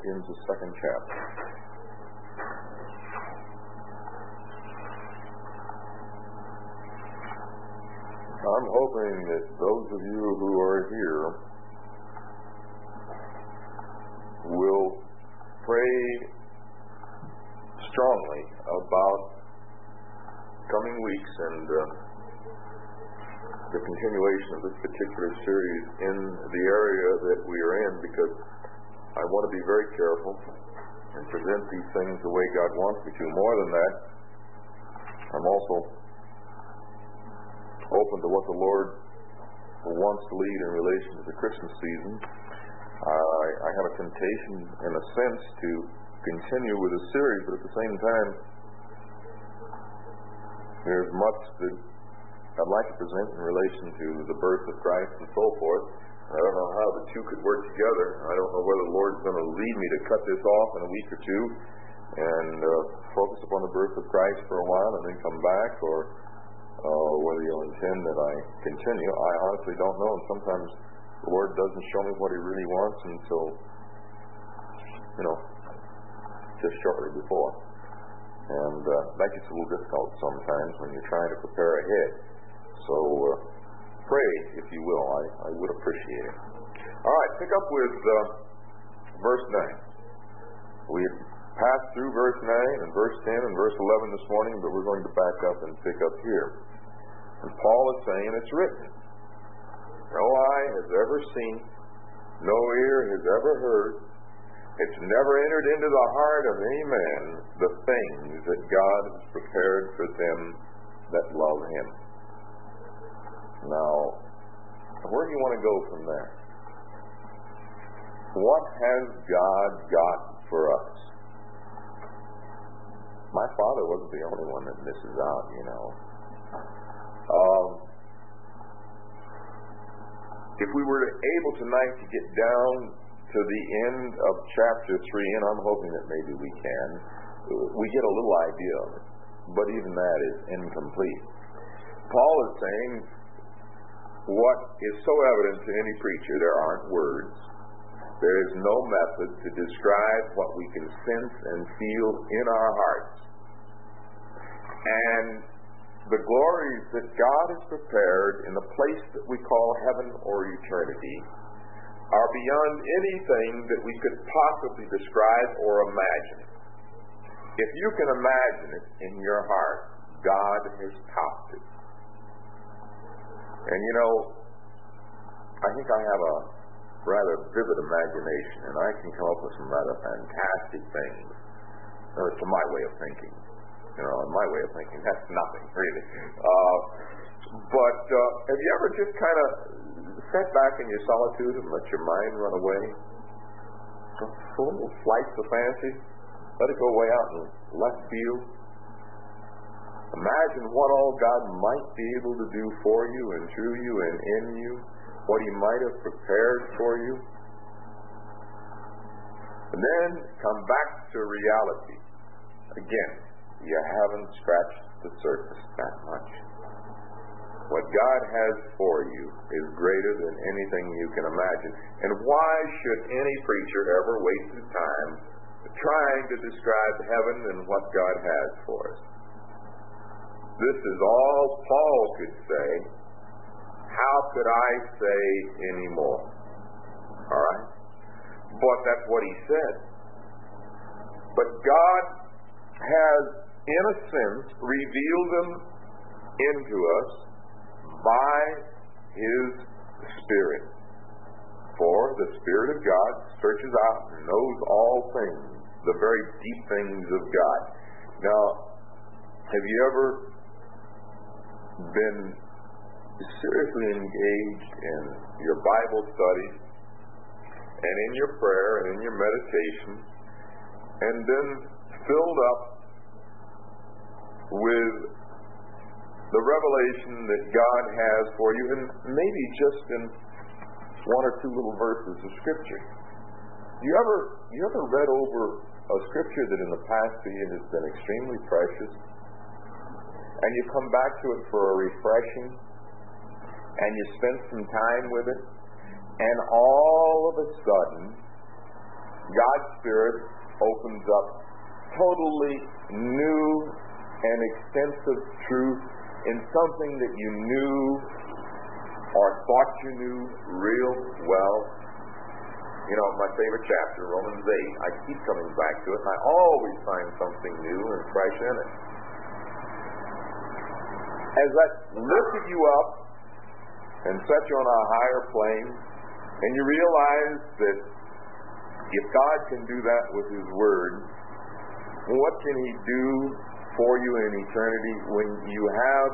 Corinthians, the 2nd chapter. I'm hoping that those of you who are here will pray strongly about coming weeks and the continuation of this particular series in the area that we are in, because I want to be very careful and present these things the way God wants me to. More than that, I'm also open to what the Lord wants to lead in relation to the Christmas season. I have a temptation, in a sense, to continue with the series, but at the same time, there's much that I'd like to present in relation to the birth of Christ and so forth. I don't know how the two could work together. I don't know whether the Lord's going to lead me to cut this off in a week or two and focus upon the birth of Christ for a while and then come back, or whether you'll intend that I continue. I honestly don't know, and sometimes the Lord doesn't show me what He really wants until, just shortly before. And that gets a little difficult sometimes when you're trying to prepare ahead. So pray, if you will. I would appreciate it. All right, pick up with verse 9. We had passed through verse 9 and verse 10 and verse 11 this morning, but we're going to back up and pick up here. And Paul is saying, it's written, no eye has ever seen, no ear has ever heard, it's never entered into the heart of any man the things that God has prepared for them that love Him. Now, where do you want to go from there? What has God got for us? My father wasn't the only one that misses out, If we were able tonight to get down to the end of chapter 3, and I'm hoping that maybe we can, we get a little idea of it. But even that is incomplete. Paul is saying what is so evident to any preacher: there aren't words. There is no method to describe what we can sense and feel in our hearts. And the glories that God has prepared in the place that we call heaven or eternity are beyond anything that we could possibly describe or imagine. If you can imagine it in your heart, God has topped it. And I think I have a rather vivid imagination, and I can come up with some rather fantastic things. To my way of thinking. In my way of thinking, that's nothing, really. But have you ever just kind of sat back in your solitude and let your mind run away? A little flights of fancy. Let it go way out in left field. Imagine what all God might be able to do for you and through you and in you. What He might have prepared for you. And then come back to reality. Again, you haven't scratched the surface that much. What God has for you is greater than anything you can imagine. And why should any preacher ever waste his time trying to describe heaven and what God has for us? This is all Paul could say. How could I say any more? All right? But that's what he said. But God has, in a sense, revealed them into us by His Spirit. For the Spirit of God searches out and knows all things, the very deep things of God. Now, have you ever been seriously engaged in your Bible study and in your prayer and in your meditation, and then filled up with the revelation that God has for you, and maybe just in one or two little verses of Scripture? You ever read over a Scripture that in the past to you has been extremely precious, and you come back to it for a refreshing, and you spend some time with it, and all of a sudden God's Spirit opens up totally new and extensive truth in something that you knew or thought you knew real well. You know, my favorite chapter, Romans 8, I keep coming back to it, and I always find something new and fresh in it. As that lifted you up and set you on a higher plane, and you realize that if God can do that with His Word, what can He do for you in eternity when you have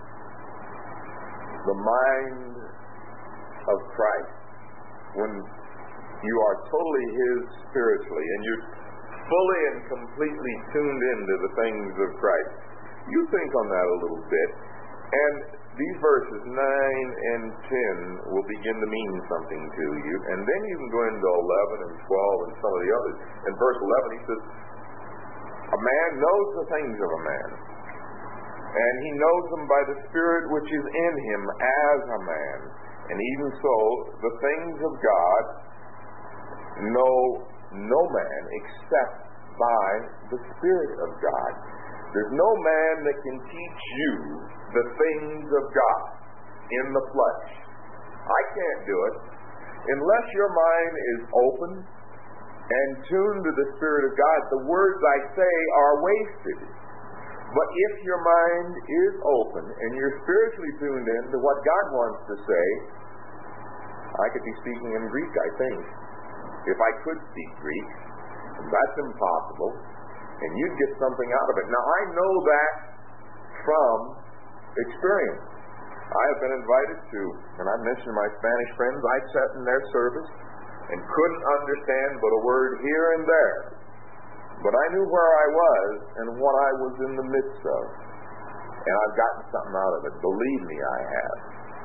the mind of Christ, when you are totally His spiritually, and you're fully and completely tuned into the things of Christ? You think on that a little bit, and these verses 9 and 10 will begin to mean something to you, and then you can go into 11 and 12 and some of the others. In verse 11 he says, a man knows the things of a man, and he knows them by the Spirit which is in him as a man. And even so, the things of God know no man except by the Spirit of God. There's no man that can teach you the things of God in the flesh. I can't do it unless your mind is open and tuned to the Spirit of God. The words I say are wasted. But if your mind is open and you're spiritually tuned in to what God wants to say, I could be speaking in Greek, I think. If I could speak Greek, that's impossible, and you'd get something out of it. Now, I know that from experience. I have been invited to, and I mentioned my Spanish friends, I sat in their service and couldn't understand but a word here and there. But I knew where I was and what I was in the midst of. And I've gotten something out of it. Believe me, I have.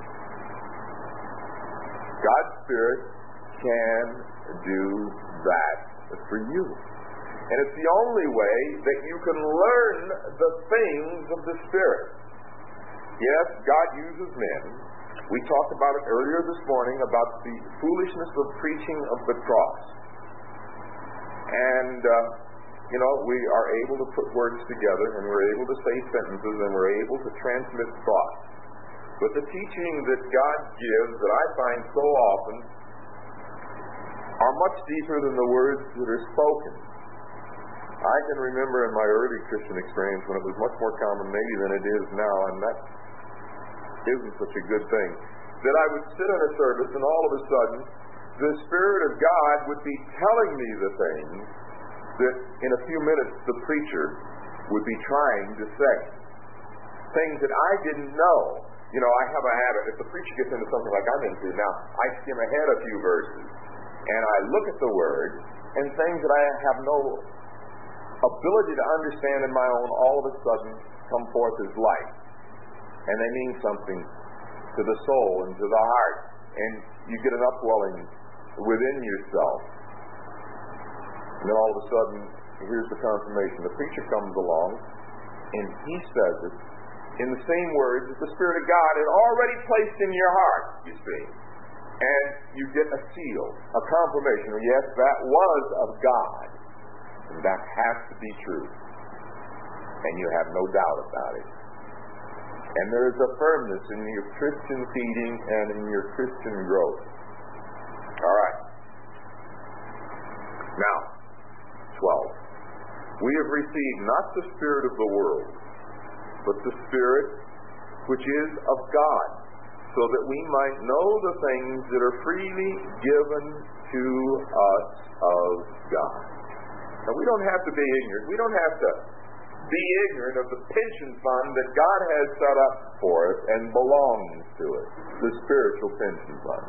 God's Spirit can do that for you. And it's the only way that you can learn the things of the Spirit. Yes, God uses men. We talked about it earlier this morning about the foolishness of preaching of the cross. And, we are able to put words together, and we're able to say sentences, and we're able to transmit thoughts. But the teaching that God gives, that I find so often, are much deeper than the words that are spoken. I can remember in my early Christian experience when it was much more common maybe than it is now, and that isn't such a good thing, that I would sit in a service and all of a sudden the Spirit of God would be telling me the things that in a few minutes the preacher would be trying to say. Things that I didn't know. I have a habit, if the preacher gets into something like I'm into now, I skim ahead a few verses and I look at the Word, and things that I have no ability to understand in my own all of a sudden come forth as light. And they mean something to the soul and to the heart. And you get an upwelling within yourself. And then all of a sudden, here's the confirmation. The preacher comes along, and he says it in the same words that the Spirit of God had already placed in your heart, you see. And you get a seal, a confirmation. Yes, that was of God. And that has to be true. And you have no doubt about it. And there is a firmness in your Christian feeding and in your Christian growth. All right. Now, 12. We have received not the spirit of the world, but the Spirit which is of God, so that we might know the things that are freely given to us of God. Now, we don't have to be ignorant. We don't have to be ignorant of the pension fund that God has set up for us and belongs to us, the spiritual pension fund.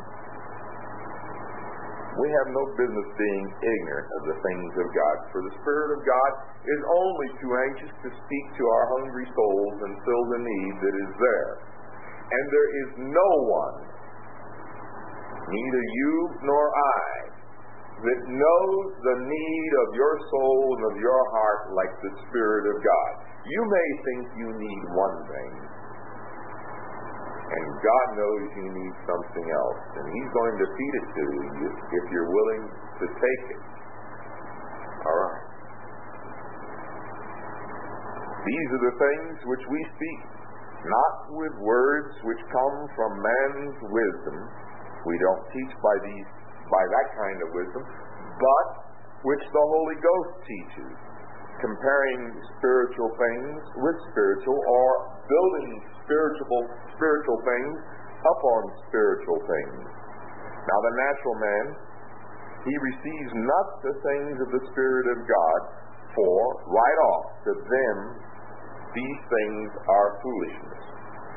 We have no business being ignorant of the things of God, for the Spirit of God is only too anxious to speak to our hungry souls and fill the need that is there. And there is no one, neither you nor I, that knows the need of your soul and of your heart like the Spirit of God. You may think you need one thing, and God knows you need something else, and He's going to feed it to you if you're willing to take it. These are the things which we speak, not with words which come from man's wisdom. We don't teach by that kind of wisdom, but which the Holy Ghost teaches, comparing spiritual things with spiritual, or building spiritual things upon spiritual things. Now the natural man, he receives not the things of the Spirit of God, for right off to them these things are foolishness.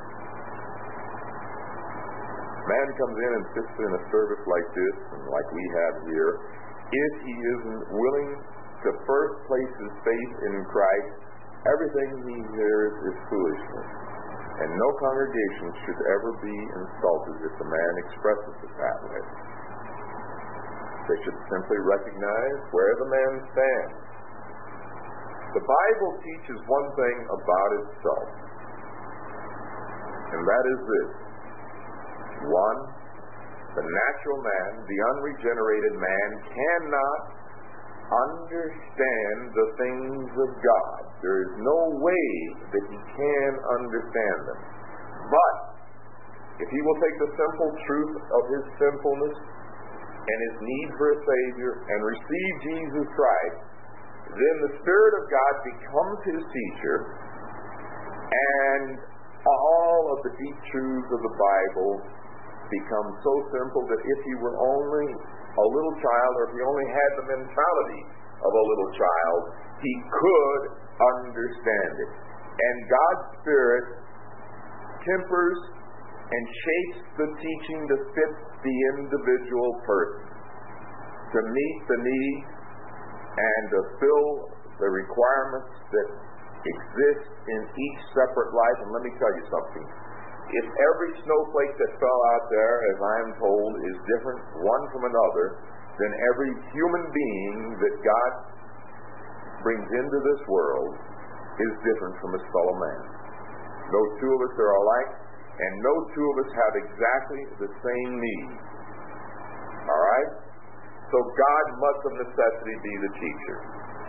Man comes in and sits in a service like this, and like we have here, if he isn't willing to first place his faith in Christ, everything he hears is foolishness. And no congregation should ever be insulted if the man expresses it that way. They should simply recognize where the man stands. The Bible teaches one thing about itself, and that is this. One, the natural man, the unregenerated man, cannot understand the things of God. There is no way that he can understand them. But if he will take the simple truth of his sinfulness and his need for a Savior and receive Jesus Christ, then the Spirit of God becomes his teacher, and all of the deep truths of the Bible become so simple that if he were only a little child, or if he only had the mentality of a little child, he could understand it. And God's Spirit tempers and shapes the teaching to fit the individual person, to meet the needs and to fill the requirements that exist in each separate life. And let me tell you something. If every snowflake that fell out there, as I am told, is different one from another, then every human being that God brings into this world is different from his fellow man. No two of us are alike, and no two of us have exactly the same needs. All right? So God must of necessity be the teacher.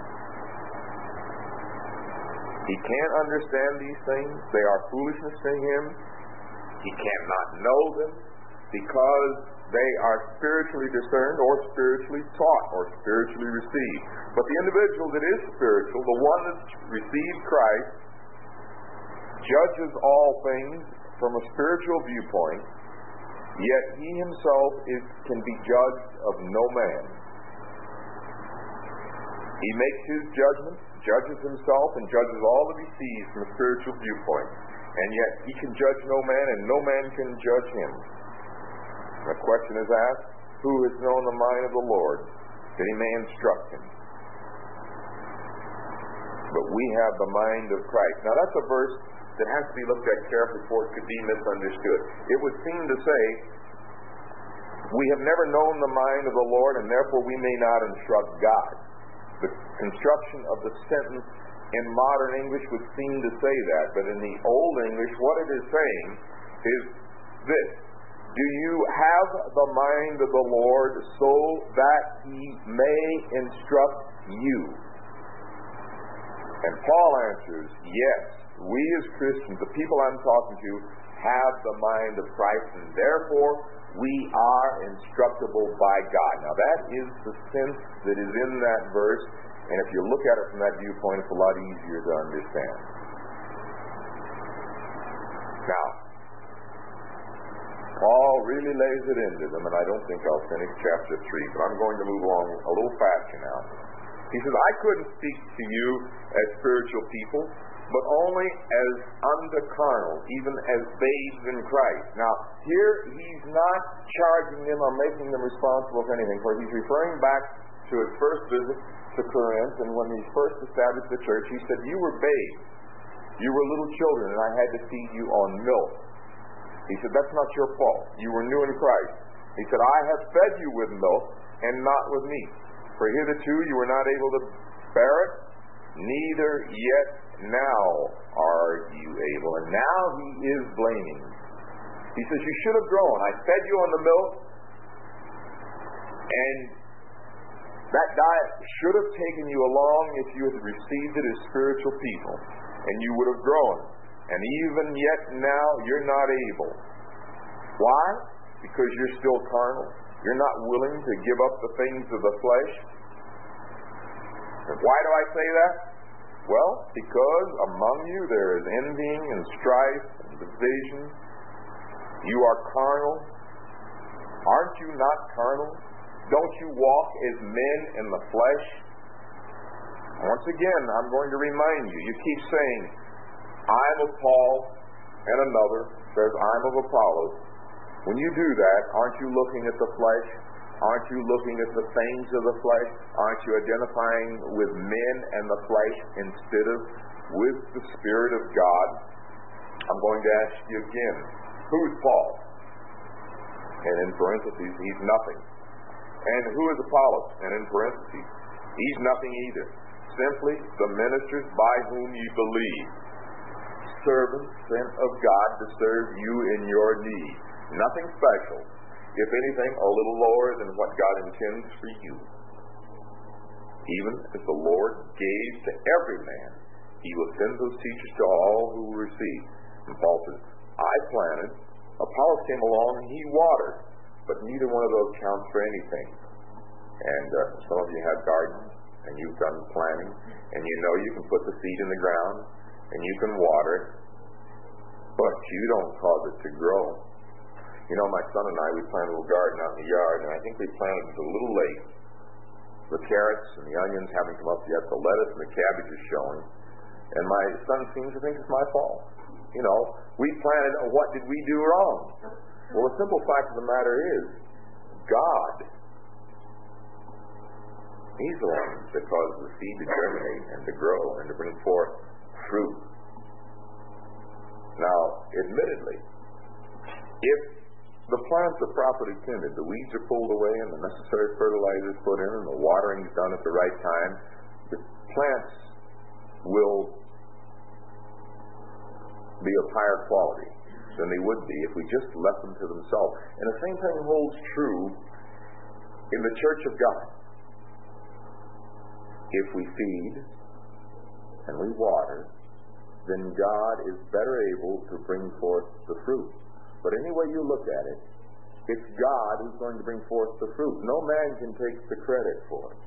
He can't understand these things. They are foolishness to him. He cannot know them because they are spiritually discerned or spiritually taught or spiritually received. But the individual that is spiritual, the one that's received Christ, judges all things from a spiritual viewpoint, yet he himself can be judged of no man. He makes his judgment, judges himself, and judges all that he sees from a spiritual viewpoint. And yet he can judge no man, and no man can judge him. The question is asked, who has known the mind of the Lord, that he may instruct him? But we have the mind of Christ. Now that's a verse that has to be looked at carefully before it could be misunderstood. It would seem to say, we have never known the mind of the Lord, and therefore we may not instruct God. The construction of the sentence in modern English would seem to say that, but in the Old English, what it is saying is this: do you have the mind of the Lord so that he may instruct you? And Paul answers, yes, we as Christians, the people I'm talking to, have the mind of Christ, and therefore we are instructable by God. Now that is the sense that is in that verse, and if you look at it from that viewpoint, it's a lot easier to understand. Now, Paul really lays it into them, and I don't think I'll finish chapter 3, but I'm going to move along a little faster now. He says, I couldn't speak to you as spiritual people, but only as unto carnal, even as babes in Christ. Now, here he's not charging them or making them responsible for anything, for he's referring back to his first visit to Corinth, and when he first established the church, he said, you were babes, you were little children, and I had to feed you on milk. He said, that's not your fault. You were new in Christ. He said, I have fed you with milk and not with meat. For hitherto you were not able to bear it, neither yet now are you able. And now he is blaming. He says, you should have grown. I fed you on the milk, and that diet should have taken you along if you had received it as spiritual people. and you would have grown. And even yet now, you're not able. Why? Because you're still carnal. You're not willing to give up the things of the flesh. And why do I say that? Well, because among you there is envying and strife and division. You are carnal. Aren't you not carnal? Don't you walk as men in the flesh? Once again, I'm going to remind you. You keep saying, I'm of Paul, and another says, I'm of Apollos. When you do that, aren't you looking at the flesh? Aren't you looking at the things of the flesh? Aren't you identifying with men and the flesh instead of with the Spirit of God? I'm going to ask you again, who's Paul? And in parentheses, he's nothing. And who is Apollos? And in parentheses, he's nothing either. Simply the ministers by whom you believe. Servants sent of God to serve you in your need. Nothing special. If anything, a little lower than what God intends for you. Even as the Lord gave to every man, He will send those teachers to all who will receive. And Paul says, I planted, Apollos came along and he watered, but neither one of those counts for anything. And some of you have gardens, and you've done planting, and you know you can put the seed in the ground, and you can water it, but you don't cause it to grow. You know, my son and I, we planted a little garden out in the yard, and I think we planted it a little late. The carrots and the onions haven't come up yet. The lettuce and the cabbage is showing. And my son seems to think it's my fault. You know, we planted, what did we do wrong? Well, the simple fact of the matter is, God, He's the one that causes the seed to germinate and to grow and to bring forth fruit. Now, admittedly, if the plants are properly tended, the weeds are pulled away and the necessary fertilizer is put in and the watering is done at the right time, the plants will be of higher quality than they would be if we just left them to themselves. And the same thing holds true in the church of God. If we feed and we water, then God is better able to bring forth the fruit. But any way you look at it, it's God who's going to bring forth the fruit. No man can take the credit for it.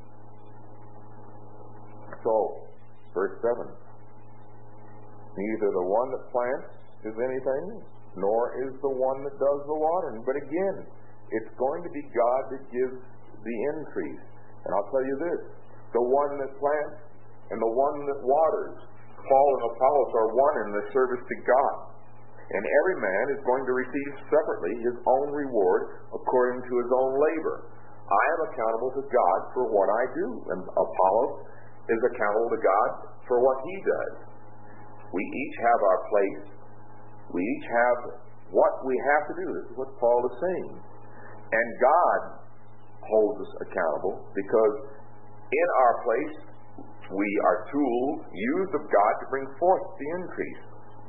So, verse 7. Neither the one that plants is anything, nor is the one that does the watering. But again, it's going to be God that gives the increase. And I'll tell you this, the one that plants and the one that waters, Paul and Apollos are one in the service to God. And every man is going to receive separately his own reward according to his own labor. I am accountable to God for what I do, and Apollos is accountable to God for what he does. We each have our place. We each have what we have to do. This is what Paul is saying. And God holds us accountable because in our place we are tools used of God to bring forth the increase.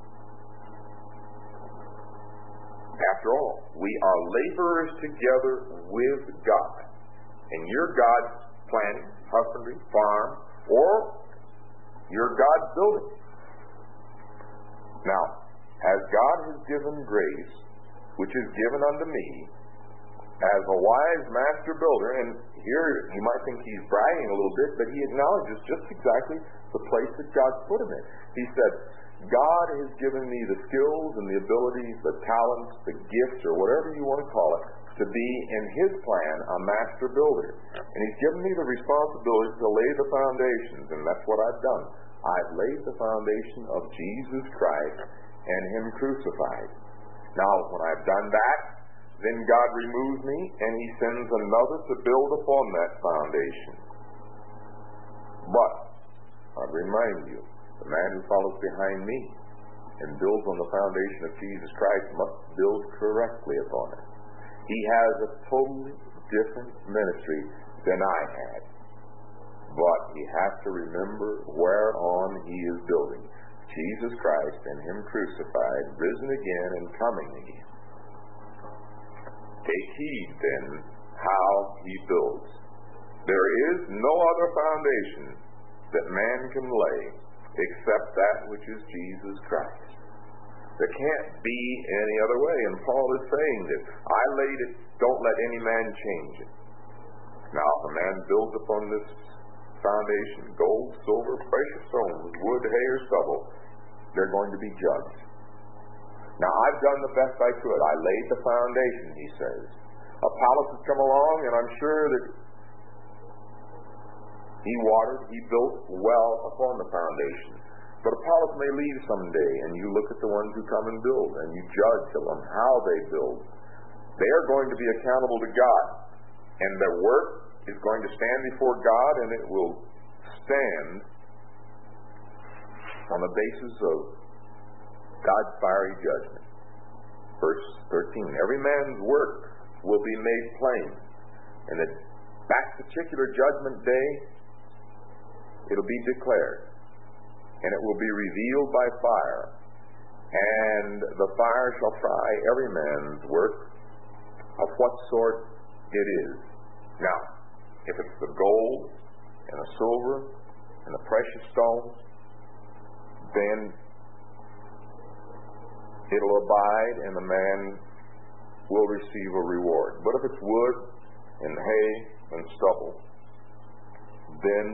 After all, we are laborers together with God. And you're God's planting, husbandry, farm, or you're God's building. Now, as God has given grace, which is given unto me, as a wise master builder, and here you might think he's bragging a little bit, but he acknowledges just exactly the place that God's put him in. He said, God has given me the skills and the abilities, the talents, the gifts, or whatever you want to call it, to be in His plan a master builder. And He's given me the responsibility to lay the foundations, and that's what I've done. I've laid the foundation of Jesus Christ and Him crucified. Now, when I've done that, then God removes me, and He sends another to build upon that foundation. But, I'll remind you, the man who follows behind me and builds on the foundation of Jesus Christ must build correctly upon it. He has a totally different ministry than I had. But he has to remember whereon he is building. Jesus Christ and Him crucified, risen again and coming again. Take heed then how he builds. There is no other foundation that man can lay except that which is Jesus Christ. There can't be any other way. And Paul is saying that I laid it, don't let any man change it. Now, if a man builds upon this foundation, gold, silver, precious stones, wood, hay, or stubble, they're going to be judged. Now, I've done the best I could. I laid the foundation, he says. Apollos has come along, and I'm sure that he watered, he built well upon the foundation. But Apollos may leave someday, and you look at the ones who come and build, and you judge them how they build. They are going to be accountable to God, and their work is going to stand before God, and it will stand on the basis of God's fiery judgment. Verse 13, every man's work will be made plain, and at that particular judgment day, it'll be declared, and it will be revealed by fire, and the fire shall try every man's work of what sort it is. Now, if it's the gold and the silver and the precious stones, then it'll abide and the man will receive a reward. But if it's wood and hay and stubble, then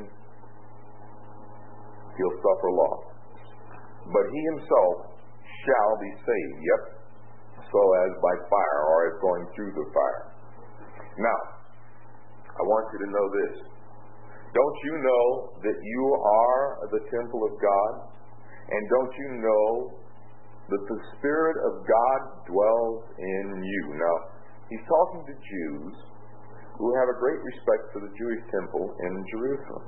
he'll suffer loss. But he himself shall be saved, yep, so as by fire, or as going through the fire. Now, I want you to know this. Don't you know that you are the temple of God? And don't you know that the Spirit of God dwells in you? Now, he's talking to Jews who have a great respect for the Jewish temple in Jerusalem.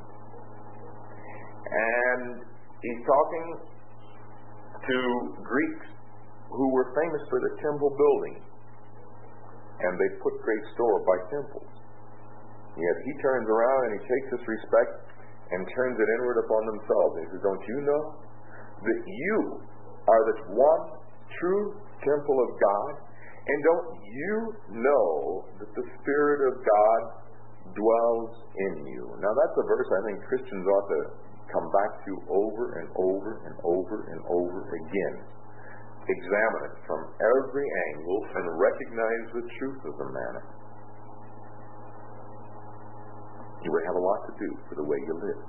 And he's talking to Greeks who were famous for the temple building. And they put great store by temples. Yet he turns around and he takes this respect and turns it inward upon themselves. And he says, don't you know that you are the one true temple of God? And don't you know that the Spirit of God dwells in you? Now that's a verse I think Christians ought to come back to over and over and over and over again. Examine it from every angle and recognize the truth of the matter. You would have a lot to do for the way you live.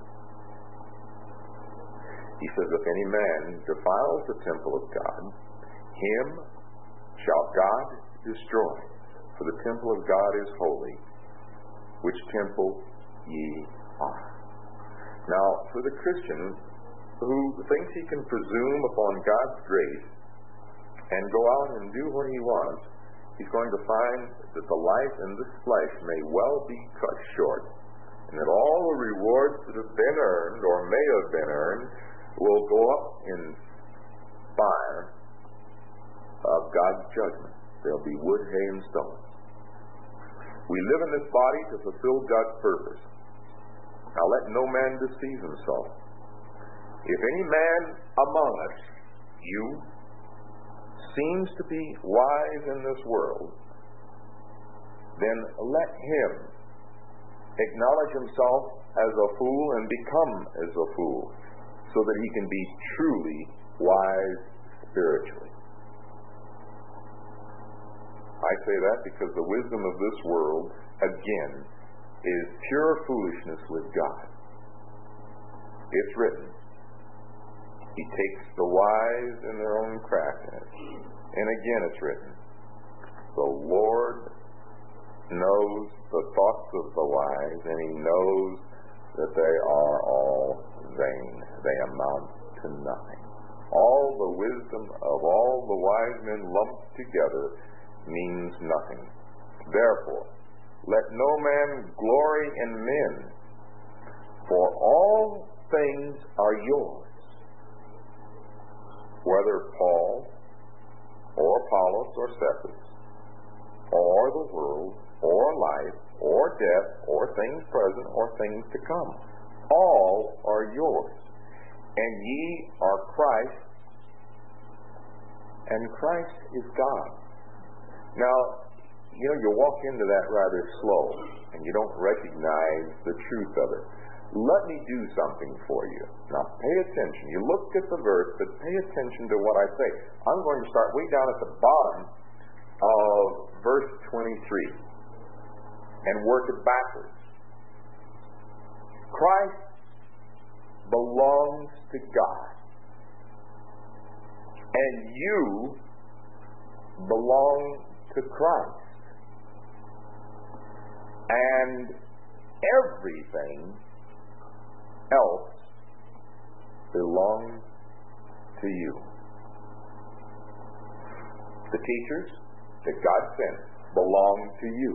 He says, if any man defiles the temple of God, him shall God destroy. For the temple of God is holy, which temple ye are. Now, for the Christian who thinks he can presume upon God's grace and go out and do what he wants, he's going to find that the life in this flesh may well be cut short, and that all the rewards that have been earned or may have been earned will go up in fire of God's judgment. There'll be wood, hay, and stone. We live in this body to fulfill God's purpose. Now let no man deceive himself. If any man among us, you, seems to be wise in this world, then let him acknowledge himself as a fool and become as a fool, so that he can be truly wise spiritually. I say that because the wisdom of this world, again, is pure foolishness with God. It's written, he takes the wise in their own craftiness. And again it's written, the Lord knows the thoughts of the wise, and he knows that they are all vain. They amount to nothing. All the wisdom of all the wise men lumped together means nothing. Therefore, let no man glory in men, for all things are yours. Whether Paul, or Apollos, or Cephas, or the world, or life, or death, or things present, or things to come, all are yours. And ye are Christ, and Christ is God. Now, you walk into that rather slow, and you don't recognize the truth of it. let me do something for you. Now pay attention. You look at the verse, but pay attention to what I say. I'm going to start way down at the bottom of verse 23 and work it backwards. Christ belongs to God, and you belong to Christ, and everything else belongs to you. The teachers that God sent belong to you.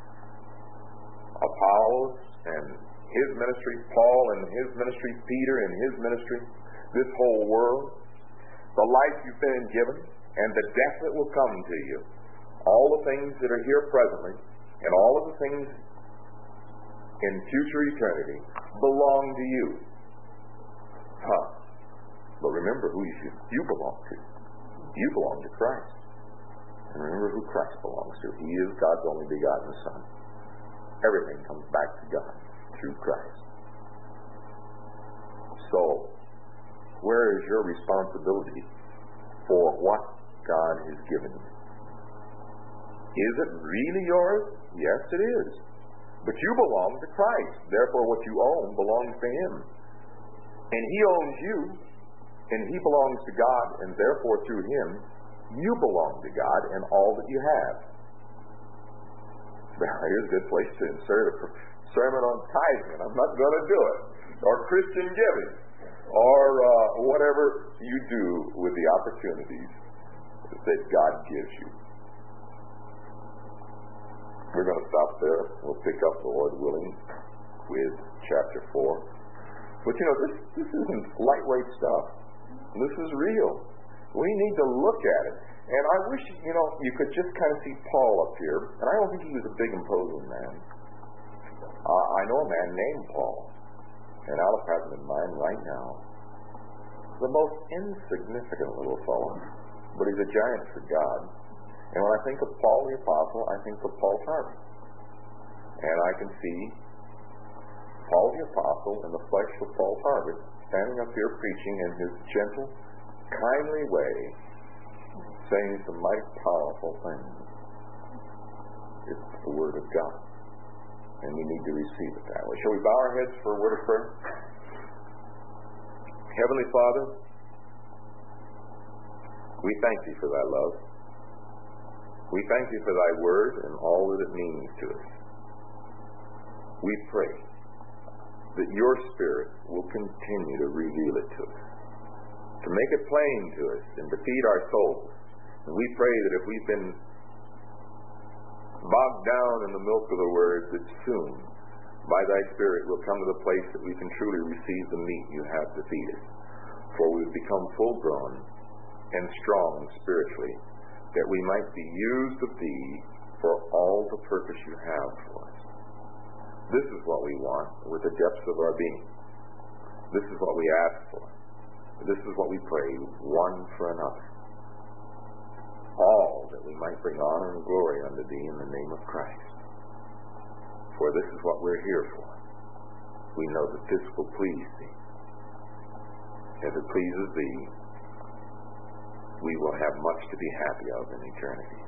Apollos and his ministry, Paul and his ministry, Peter and his ministry, this whole world, the life you've been given, and the death that will come to you, all the things that are here presently, and all of the things in future eternity belong to you. But remember who you belong to. You belong to Christ. And remember who Christ belongs to. He is God's only begotten Son. Everything comes back to God through Christ. So, where is your responsibility for what God has given you? Is it really yours? Yes, it is. But you belong to Christ. Therefore, what you own belongs to Him. And He owns you, and He belongs to God, and therefore through Him, you belong to God and all that you have. Now, here's a good place to insert a sermon on tithing. I'm not going to do it. Or Christian giving. Or whatever you do with the opportunities that God gives you. We're going to stop there. We'll pick up, Lord willing, with chapter 4. But you know, this isn't lightweight stuff. This is real. We need to look at it. And I wish, you could just kind of see Paul up here. And I don't think he was a big, imposing man. I know a man named Paul. And I'll have him in mind right now. The most insignificant little fellow. But he's a giant for God. And when I think of Paul the Apostle, I think of Paul Harvey. And I can see Paul the Apostle in the flesh of Paul Harvey, standing up here preaching in his gentle, kindly way, saying some mighty powerful things. It's the Word of God. And we need to receive it that way. Shall we bow our heads for a word of prayer? Heavenly Father, we thank Thee for Thy love. We thank Thee for Thy Word and all that it means to us. We pray that Your Spirit will continue to reveal it to us, to make it plain to us and to feed our souls. And we pray that if we've been bogged down in the milk of the Word, that soon, by Thy Spirit, we'll come to the place that we can truly receive the meat You have to feed us. For we would become full-grown and strong spiritually, that we might be used of Thee for all the purpose You have for us. This is what we want with the depths of our being. This is what we ask for. This is what we pray, one for another. All that we might bring honor and glory unto Thee in the name of Christ. For this is what we're here for. We know that this will please Thee. If it pleases Thee, we will have much to be happy of in eternity.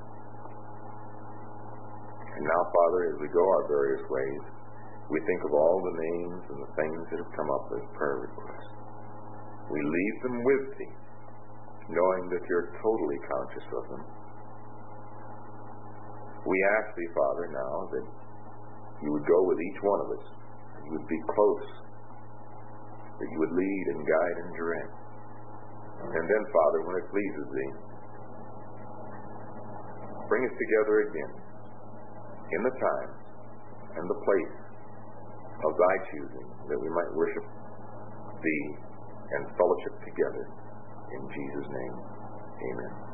And now, Father, as we go our various ways, we think of all the names and the things that have come up as prayer requests. We leave them with Thee, knowing that You're totally conscious of them. We ask Thee, Father, now that You would go with each one of us, that You would be close, that You would lead and guide and direct. And then, Father, when it pleases Thee, bring us together again in the time and the place of Thy choosing, that we might worship Thee and fellowship together. In Jesus' name, amen.